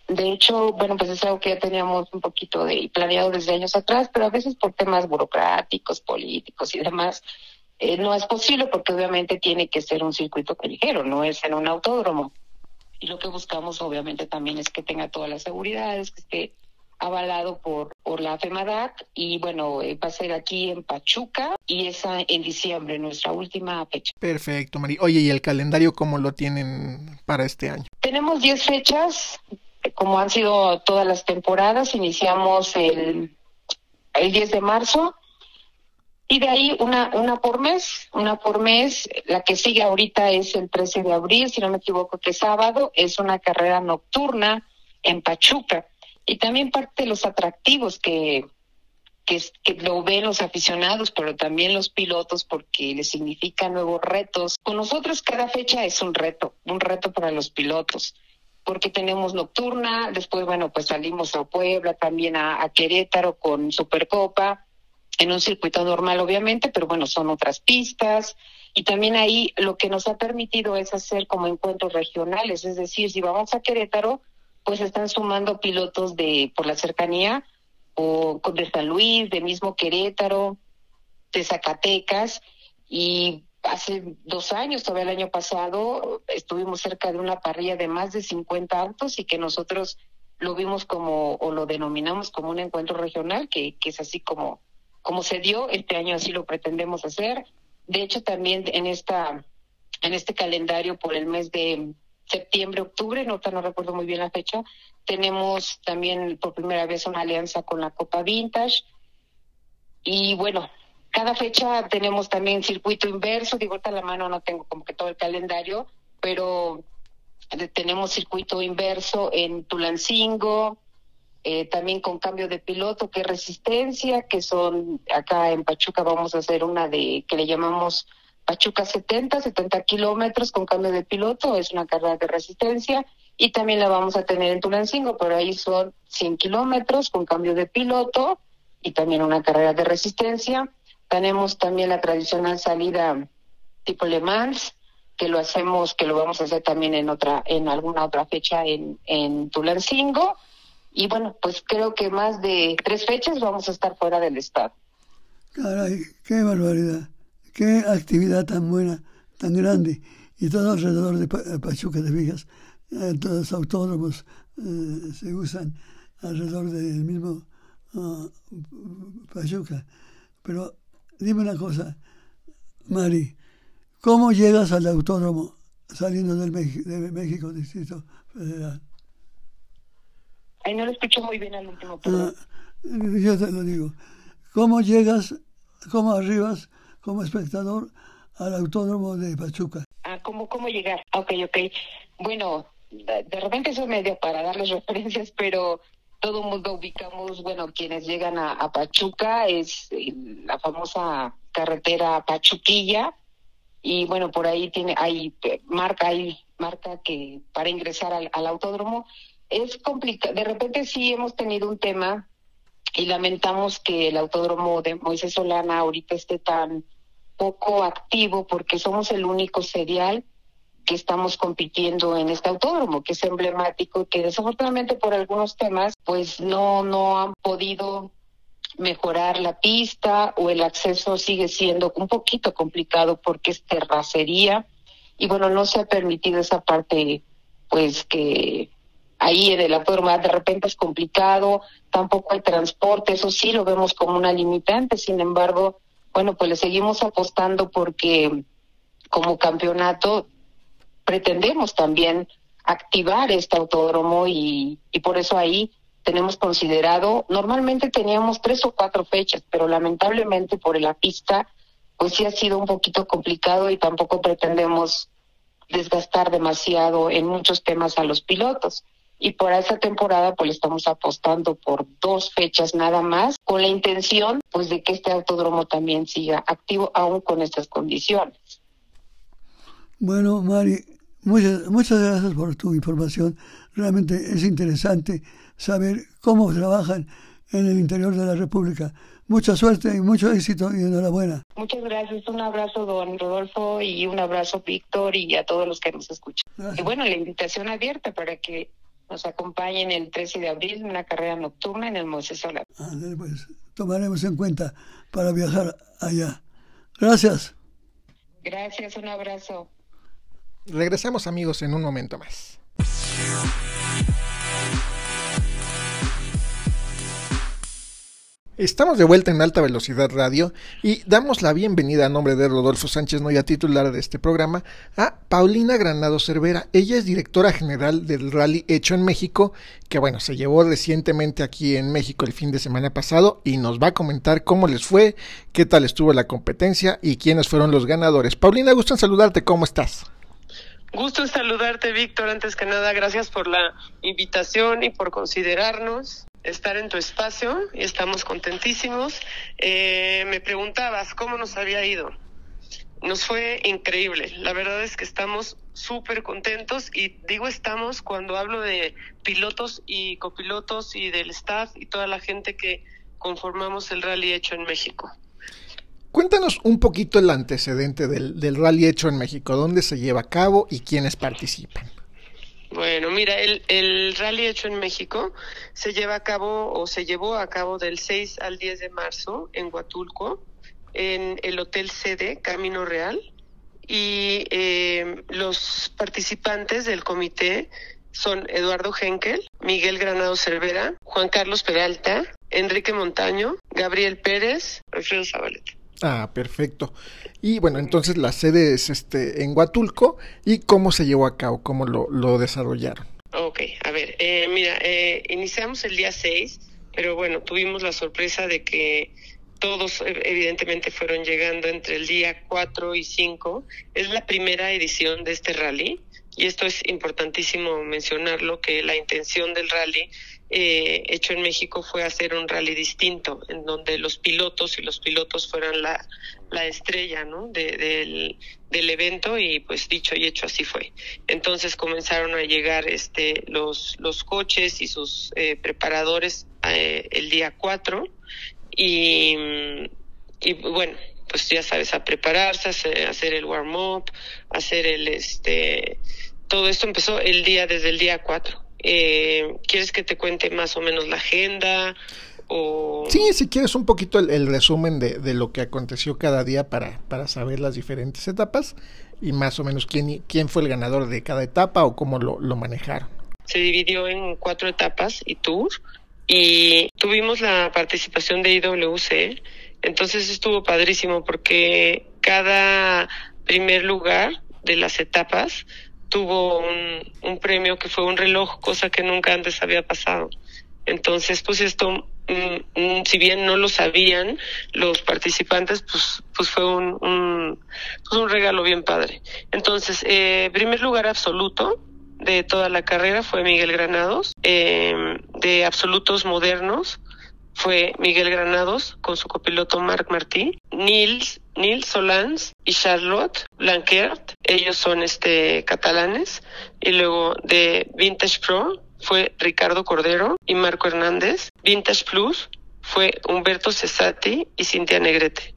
[SPEAKER 8] De hecho, bueno, pues es algo que ya teníamos un poquito de planeado desde años atrás, pero a veces por temas burocráticos, políticos y demás, eh, no es posible porque obviamente tiene que ser un circuito callejero, no es en un autódromo. Y lo que buscamos obviamente también es que tenga todas las seguridades, que esté avalado por, por la FEMADAT, y bueno, eh, va a ser aquí en Pachuca y es en diciembre, nuestra última fecha.
[SPEAKER 4] Perfecto, Mari. Oye, ¿y el calendario cómo lo tienen para este año?
[SPEAKER 8] Tenemos diez fechas, como han sido todas las temporadas. Iniciamos el, el diez de marzo y de ahí una, una por mes, una por mes. La que sigue ahorita es el trece de abril, si no me equivoco, que es sábado, es una carrera nocturna en Pachuca. Y también parte de los atractivos que, que, que lo ven los aficionados, pero también los pilotos, porque les significa nuevos retos. Con nosotros cada fecha es un reto, un reto para los pilotos, porque tenemos nocturna, después, bueno, pues salimos a Puebla, también a, a Querétaro con Supercopa, en un circuito normal obviamente, pero bueno, son otras pistas. Y también ahí lo que nos ha permitido es hacer como encuentros regionales, es decir, si vamos a Querétaro, pues están sumando pilotos de por la cercanía, o de San Luis, de mismo Querétaro, de Zacatecas, y hace dos años, todavía el año pasado, estuvimos cerca de una parrilla de más de cincuenta autos y que nosotros lo vimos como, o lo denominamos como un encuentro regional, que, que es así como, como se dio. Este año así lo pretendemos hacer. De hecho, también en esta, en este calendario por el mes de septiembre, octubre, no, no recuerdo muy bien la fecha, tenemos también por primera vez una alianza con la Copa Vintage. Y bueno, cada fecha tenemos también circuito inverso. Digo, ahorita a la mano no tengo como que todo el calendario, pero tenemos circuito inverso en Tulancingo, eh, también con cambio de piloto, que es resistencia, que son, acá en Pachuca vamos a hacer una de, que le llamamos Pachuca setenta, setenta kilómetros con cambio de piloto, es una carrera de resistencia, y también la vamos a tener en Tulancingo, pero ahí son cien kilómetros con cambio de piloto y también una carrera de resistencia. Tenemos también la tradicional salida tipo Le Mans, que lo hacemos, que lo vamos a hacer también en otra, en alguna otra fecha en, en Tulancingo. Y bueno, pues creo que más de tres fechas vamos a estar fuera del estado.
[SPEAKER 3] Caray, qué barbaridad. Qué actividad tan buena, tan grande, y todo alrededor de Pachuca, te fijas, eh, todos los autódromos eh, se usan alrededor del mismo uh, Pachuca. Pero dime una cosa, Mari, ¿cómo llegas al autódromo saliendo del Mex- de México, Distrito Federal?
[SPEAKER 8] Ay, no lo escucho muy bien al último, pero...
[SPEAKER 3] Uh, yo te lo digo. ¿Cómo llegas, cómo arribas como espectador al autódromo de Pachuca?
[SPEAKER 8] Ah, ¿cómo, cómo llegar? Ok, ok. Bueno, de, de repente eso es medio para darles referencias, pero todo el mundo ubicamos, bueno, quienes llegan a, a Pachuca, es la famosa carretera Pachuquilla, y bueno, por ahí tiene, hay marca, hay marca que para ingresar al, al autódromo es complicado. De repente sí hemos tenido un tema y lamentamos que el autódromo de Moisés Solana ahorita esté tan poco activo, porque somos el único serial que estamos compitiendo en este autódromo, que es emblemático, que desafortunadamente por algunos temas pues no, no han podido mejorar la pista, o el acceso sigue siendo un poquito complicado porque es terracería, y bueno, no se ha permitido esa parte, pues que ahí en el autódromo de repente es complicado, tampoco hay transporte, eso sí lo vemos como una limitante. Sin embargo, bueno, pues le seguimos apostando porque como campeonato pretendemos también activar este autódromo, y, y por eso ahí tenemos considerado, normalmente teníamos tres o cuatro fechas, pero lamentablemente por la pista pues sí ha sido un poquito complicado, y tampoco pretendemos desgastar demasiado en muchos temas a los pilotos. Y por esa temporada pues le estamos apostando por dos fechas nada más, con la intención pues de que este autódromo también siga activo aún con estas condiciones.
[SPEAKER 3] Bueno, Mari, muchas, muchas gracias por tu información. Realmente es interesante saber cómo trabajan en el interior de la República. Mucha suerte y mucho éxito, y enhorabuena.
[SPEAKER 8] Muchas gracias. Un abrazo, don Rodolfo, y un abrazo, Víctor, y a todos los que nos escuchan. Gracias. Y bueno, la invitación abierta para que nos acompañen el trece de abril en una carrera nocturna en el Moisés Solar.
[SPEAKER 3] Ah, pues tomaremos en cuenta para viajar allá. Gracias.
[SPEAKER 8] Gracias, un abrazo.
[SPEAKER 4] Regresamos, amigos, en un momento más. Estamos de vuelta en Alta Velocidad Radio y damos la bienvenida a nombre de Rodolfo Sánchez Noya, titular de este programa, a Paulina Granados Cervera. Ella es directora general del Rally Hecho en México, que bueno, se llevó recientemente aquí en México el fin de semana pasado y nos va a comentar cómo les fue, qué tal estuvo la competencia y quiénes fueron los ganadores. Paulina, gusto en saludarte, ¿cómo estás?
[SPEAKER 9] Gusto en saludarte, Víctor. Antes que nada, gracias por la invitación y por considerarnos estar en tu espacio, y estamos contentísimos. Eh, me preguntabas cómo nos había ido. Nos fue increíble. La verdad es que estamos súper contentos, y digo estamos cuando hablo de pilotos y copilotos y del staff y toda la gente que conformamos el Rally Hecho en México.
[SPEAKER 4] Cuéntanos un poquito el antecedente del, del Rally Hecho en México, dónde se lleva a cabo y quiénes participan.
[SPEAKER 9] Bueno, mira, el, el Rally Hecho en México se lleva a cabo o se llevó a cabo del seis al diez de marzo en Huatulco, en el Hotel Sede Camino Real, y eh, los participantes del comité son Eduardo Henkel, Miguel Granados Cervera, Juan Carlos Peralta, Enrique Montaño, Gabriel Pérez, Alfredo Zabaleta.
[SPEAKER 4] Ah, perfecto. Y bueno, entonces la sede es este en Huatulco. ¿Y cómo se llevó a cabo? ¿Cómo lo, lo desarrollaron?
[SPEAKER 9] Ok, a ver, eh, mira, eh, iniciamos el día seis, pero bueno, tuvimos la sorpresa de que todos evidentemente fueron llegando entre el día cuatro y cinco. Es la primera edición de este rally, y esto es importantísimo mencionarlo, que la intención del rally eh, Hecho en México fue hacer un rally distinto, en donde los pilotos y los pilotos fueran la, la estrella, ¿no? de, del, del evento, y pues dicho y hecho así fue. Entonces comenzaron a llegar este los, los coches y sus eh, preparadores eh, el día cuatro, y, y bueno, pues ya sabes, a prepararse, a hacer el warm-up, hacer el este... Todo esto empezó el día, desde el día cuatro. Eh, ¿Quieres que te cuente más o menos la agenda? O...
[SPEAKER 4] Sí, si quieres un poquito el, el resumen de, de lo que aconteció cada día para, para saber las diferentes etapas y más o menos quién, quién fue el ganador de cada etapa o cómo lo, lo manejaron.
[SPEAKER 9] Se dividió en cuatro etapas y tour, y tuvimos la participación de I W C, entonces estuvo padrísimo porque cada primer lugar de las etapas tuvo un, un premio que fue un reloj, cosa que nunca antes había pasado. Entonces, pues esto, mm, mm, si bien no lo sabían los participantes, pues pues fue un, un, pues un regalo bien padre. Entonces, eh, primer lugar absoluto de toda la carrera fue Miguel Granados. Eh, de absolutos modernos fue Miguel Granados con su copiloto Marc Martí, Nils, Nils Solans y Charlotte Blanquert, ellos son este catalanes, y luego de Vintage Pro fue Ricardo Cordero y Marco Hernández, Vintage Plus fue Humberto Cesati y Cintia Negrete,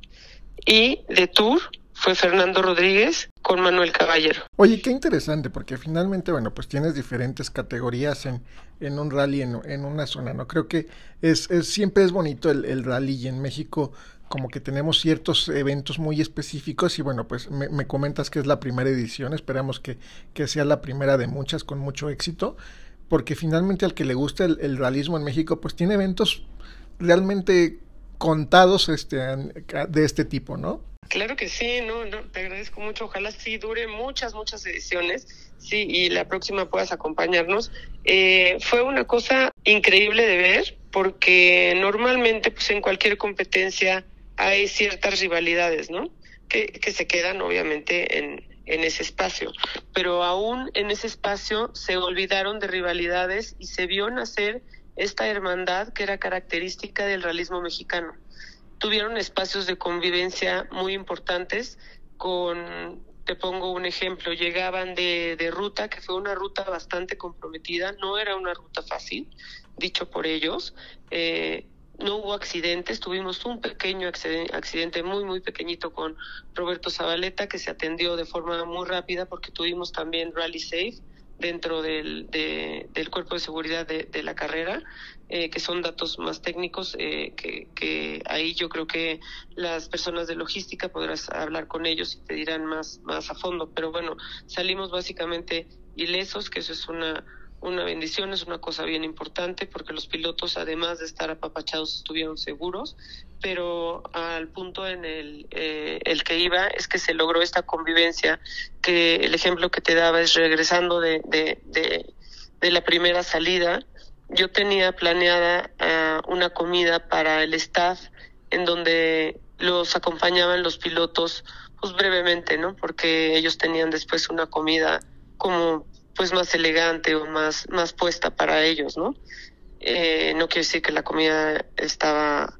[SPEAKER 9] y de Tour fue Fernando Rodríguez con Manuel Caballero.
[SPEAKER 4] Oye, qué interesante, porque finalmente, bueno, pues tienes diferentes categorías en, en un rally, en, en una zona, ¿no? Creo que es, es siempre es bonito el, el rally, y en México como que tenemos ciertos eventos muy específicos, y bueno, pues me, me comentas que es la primera edición, esperamos que, que sea la primera de muchas con mucho éxito, porque finalmente al que le gusta el, el realismo en México, pues tiene eventos realmente contados este, de este tipo, ¿no?
[SPEAKER 9] Claro que sí, no, no, te agradezco mucho, ojalá sí dure muchas, muchas ediciones, sí, y la próxima puedas acompañarnos. Eh, fue una cosa increíble de ver, porque normalmente pues en cualquier competencia hay ciertas rivalidades, ¿no? Que, que se quedan obviamente en, en ese espacio, pero aún en ese espacio se olvidaron de rivalidades y se vio nacer esta hermandad que era característica del realismo mexicano. Tuvieron espacios de convivencia muy importantes con, te pongo un ejemplo, llegaban de, de ruta, que fue una ruta bastante comprometida, no era una ruta fácil, dicho por ellos, eh, no hubo accidentes, tuvimos un pequeño accidente muy muy pequeñito con Roberto Zabaleta, que se atendió de forma muy rápida porque tuvimos también Rally Safe dentro del, de, del cuerpo de seguridad de, de la carrera, eh, que son datos más técnicos, eh, que, que ahí yo creo que las personas de logística podrás hablar con ellos y te dirán más, más a fondo. Pero bueno, salimos básicamente ilesos, que eso es una, una bendición, es una cosa bien importante, porque los pilotos, además de estar apapachados, estuvieron seguros. Pero al punto en el, eh, el que iba es que se logró esta convivencia, que el ejemplo que te daba es regresando de, de, de, de la primera salida. Yo tenía planeada uh, una comida para el staff en donde los acompañaban los pilotos, pues brevemente, ¿no? Porque ellos tenían después una comida como pues más elegante o más, más puesta para ellos, ¿no? Eh, no quiere decir que la comida estaba...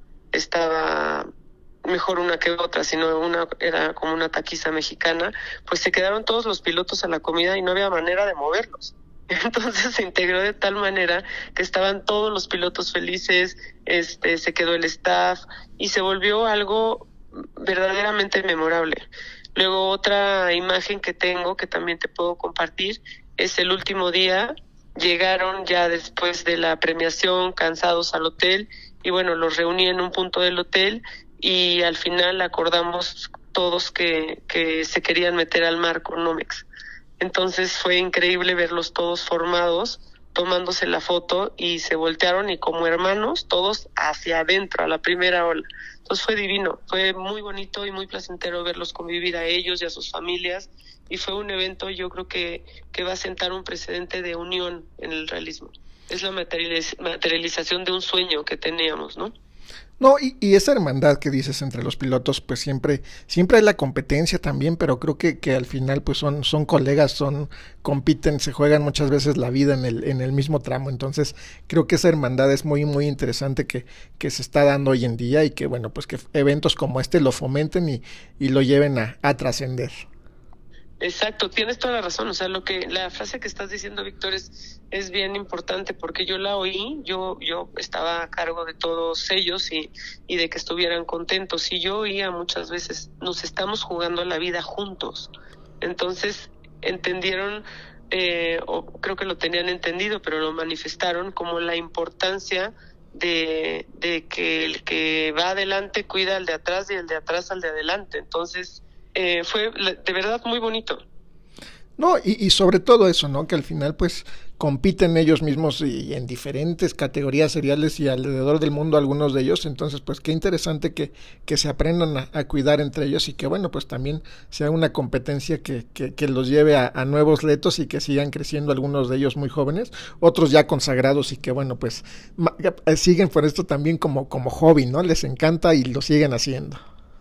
[SPEAKER 9] estaba mejor una que otra, sino una era como una taquiza mexicana. Pues se quedaron todos los pilotos a la comida y no había manera de moverlos. Entonces se integró de tal manera que estaban todos los pilotos felices, este, se quedó el staff y se volvió algo verdaderamente memorable. Luego otra imagen que tengo, que también te puedo compartir, es el último día. Llegaron ya después de la premiación cansados al hotel y bueno, los reuní en un punto del hotel y al final acordamos todos que, que se querían meter al mar con Nomex. Entonces fue increíble verlos todos formados, tomándose la foto y se voltearon y como hermanos, todos hacia adentro, a la primera ola. Entonces fue divino, fue muy bonito y muy placentero verlos convivir a ellos y a sus familias y fue un evento, yo creo que, que va a sentar un precedente de unión en el realismo. Es la materializ- materialización de un sueño que teníamos, ¿no?
[SPEAKER 4] No, y, y esa hermandad que dices entre los pilotos, pues siempre, siempre hay la competencia también, pero creo que, que al final pues son, son colegas, son, compiten, se juegan muchas veces la vida en el, en el mismo tramo. Entonces, creo que esa hermandad es muy, muy interesante que, que se está dando hoy en día y que bueno, pues que eventos como este lo fomenten y, y lo lleven a, a trascender.
[SPEAKER 9] Exacto, tienes toda la razón, o sea, lo que la frase que estás diciendo, Víctor, es, es bien importante porque yo la oí, yo yo estaba a cargo de todos ellos y, y de que estuvieran contentos y yo oía muchas veces, nos estamos jugando la vida juntos. Entonces entendieron, eh, o creo que lo tenían entendido, pero lo manifestaron como la importancia de, de que el que va adelante cuida al de atrás y el de atrás al de adelante. Entonces Eh, fue de verdad muy bonito.
[SPEAKER 4] No, y, y sobre todo eso, ¿no? Que al final pues compiten ellos mismos y, y en diferentes categorías seriales y alrededor del mundo algunos de ellos. Entonces pues qué interesante que, que se aprendan a, a cuidar entre ellos y que bueno pues también sea una competencia que, que, que los lleve a, a nuevos retos y que sigan creciendo algunos de ellos muy jóvenes, otros ya consagrados y que bueno pues ma, siguen por esto también como, como hobby, ¿no? Les encanta y lo siguen haciendo.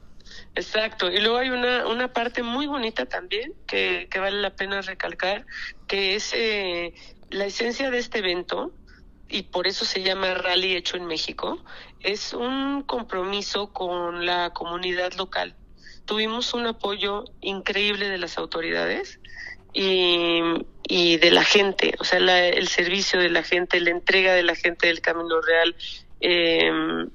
[SPEAKER 9] Exacto, y luego hay una una parte muy bonita también que, que vale la pena recalcar, que es eh, la esencia de este evento, y por eso se llama Rally Hecho en México, es un compromiso con la comunidad local. Tuvimos un apoyo increíble de las autoridades y, y de la gente, o sea, la, el servicio de la gente, la entrega de la gente del Camino Real, eh,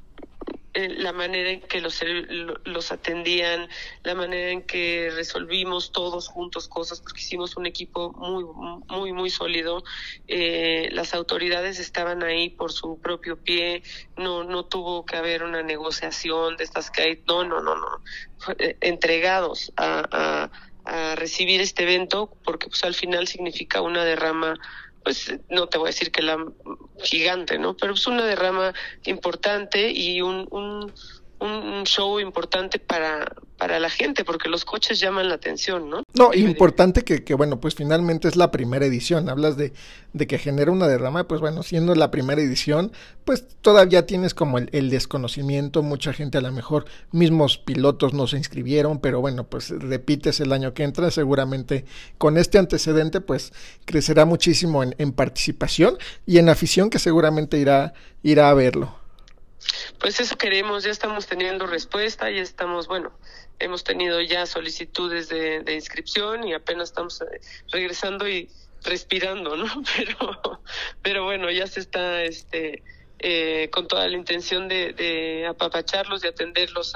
[SPEAKER 9] la manera en que los, los atendían, la manera en que resolvimos todos juntos cosas, porque hicimos un equipo muy, muy, muy sólido. Eh, las autoridades estaban ahí por su propio pie, no, no tuvo que haber una negociación de estas que hay, no, no, no, no, Fue, entregados a, a, a recibir este evento, porque pues al final significa una derrama, pues no te voy a decir que la gigante, ¿no? Pero es una derrama importante y un, un, un show importante para, para la gente, porque los coches llaman la atención, ¿no?
[SPEAKER 4] No, importante que, que bueno, pues finalmente es la primera edición. Hablas de, de que genera una derrama, pues bueno, siendo la primera edición, pues todavía tienes como el, el desconocimiento, mucha gente a lo mejor, mismos pilotos no se inscribieron, pero bueno, pues repites el año que entra, seguramente con este antecedente, pues crecerá muchísimo en, en participación y en afición que seguramente irá, irá a verlo.
[SPEAKER 9] Pues eso queremos, ya estamos teniendo respuesta, ya estamos, bueno, hemos tenido ya solicitudes de, de inscripción y apenas estamos regresando y respirando, ¿no? Pero, pero bueno, ya se está este eh, con toda la intención de, de apapacharlos y atenderlos a,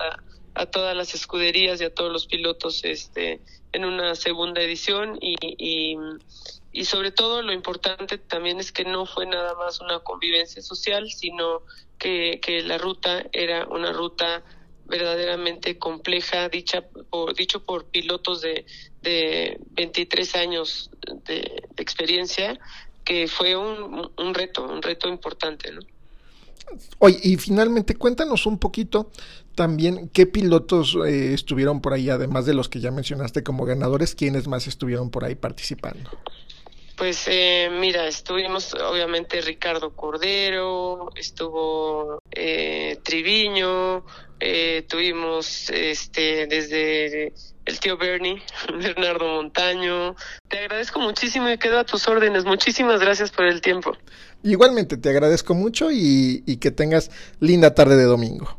[SPEAKER 9] a todas las escuderías y a todos los pilotos este en una segunda edición y, y y sobre todo lo importante también es que no fue nada más una convivencia social, sino que, que la ruta era una ruta verdaderamente compleja, dicha por, dicho por pilotos de, de veintitrés años de, de experiencia, que fue un, un reto, un reto importante, ¿no?
[SPEAKER 4] Oye, y finalmente cuéntanos un poquito también qué pilotos eh, estuvieron por ahí, además de los que ya mencionaste como ganadores, quiénes más estuvieron por ahí participando.
[SPEAKER 9] Pues eh, mira, estuvimos obviamente Ricardo Cordero, estuvo eh, Triviño, eh, tuvimos este desde el tío Bernie, Bernardo Montaño. Te agradezco muchísimo y quedo a tus órdenes. Muchísimas gracias por el tiempo.
[SPEAKER 4] Igualmente, te agradezco mucho y, y que tengas linda tarde de domingo.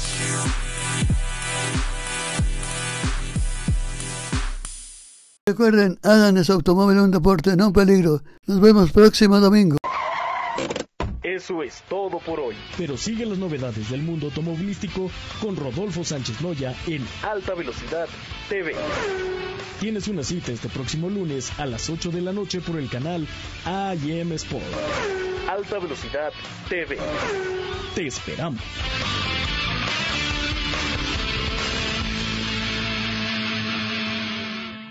[SPEAKER 3] Recuerden, hagan de su automóvil un deporte, no un peligro. Nos vemos próximo domingo.
[SPEAKER 1] Eso es todo por hoy.
[SPEAKER 2] Pero sigue las novedades del mundo automovilístico con Rodolfo Sánchez Noya en
[SPEAKER 1] Alta Velocidad T V.
[SPEAKER 2] Tienes una cita este próximo lunes a las ocho de la noche por el canal A y M Sport.
[SPEAKER 1] Alta Velocidad T V.
[SPEAKER 2] Te esperamos.